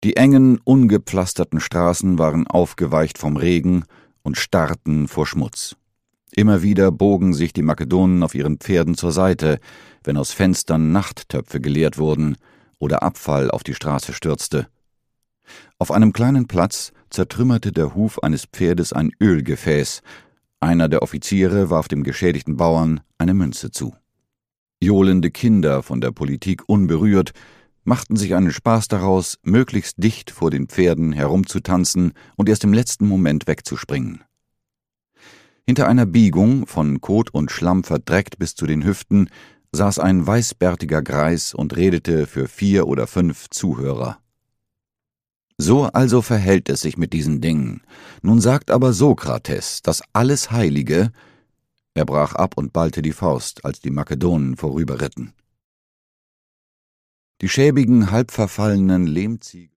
Die engen, ungepflasterten Straßen waren aufgeweicht vom Regen und starrten vor Schmutz. Immer wieder bogen sich die Makedonen auf ihren Pferden zur Seite, wenn aus Fenstern Nachttöpfe geleert wurden oder Abfall auf die Straße stürzte. Auf einem kleinen Platz zertrümmerte der Huf eines Pferdes ein Ölgefäß. Einer der Offiziere warf dem geschädigten Bauern eine Münze zu. Johlende Kinder, von der Politik unberührt, machten sich einen Spaß daraus, möglichst dicht vor den Pferden herumzutanzen und erst im letzten Moment wegzuspringen. Hinter einer Biegung, von Kot und Schlamm verdreckt bis zu den Hüften, saß ein weißbärtiger Greis und redete für 4 oder 5 Zuhörer. »So also verhält es sich mit diesen Dingen. Nun sagt aber Sokrates, dass alles Heilige...« Er brach ab und ballte die Faust, als die Makedonen vorüberritten. Die schäbigen, halbverfallenen Lehmziegel